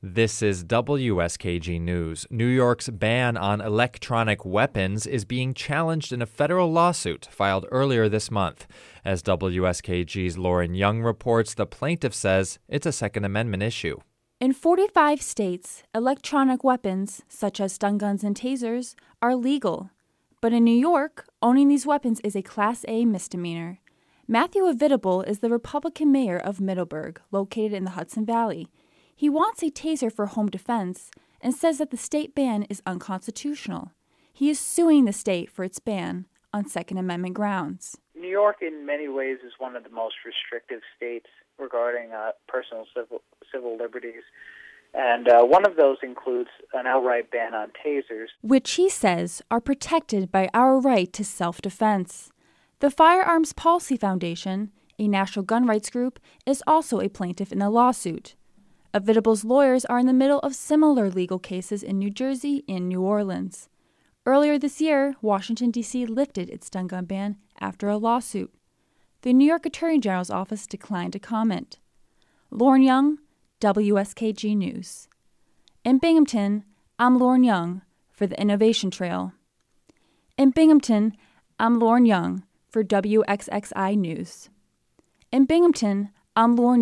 This is WSKG News. New York's ban on electronic weapons is being challenged in a federal lawsuit filed earlier this month. As WSKG's Lauren Young reports, the plaintiff says it's a Second Amendment issue. In 45 states, electronic weapons, such as stun guns and tasers, are legal. But in New York, owning these weapons is a Class A misdemeanor. Matthew Evitable is the Republican mayor of Middleburg, located in the Hudson Valley. He wants a taser for home defense and says that the state ban is unconstitutional. He is suing the state for its ban on Second Amendment grounds. New York, in many ways, is one of the most restrictive states regarding personal civil liberties. And one of those includes an outright ban on tasers, which he says are protected by our right to self-defense. The Firearms Policy Foundation, a national gun rights group, is also a plaintiff in the lawsuit. Evitable's lawyers are in the middle of similar legal cases in New Jersey and New Orleans. Earlier this year, Washington, D.C. lifted its stun gun ban after a lawsuit. The New York Attorney General's office declined to comment. Lauren Young, WSKG News. In Binghamton, I'm Lauren Young for the Innovation Trail. In Binghamton, I'm Lauren Young for WXXI News. In Binghamton, I'm Lauren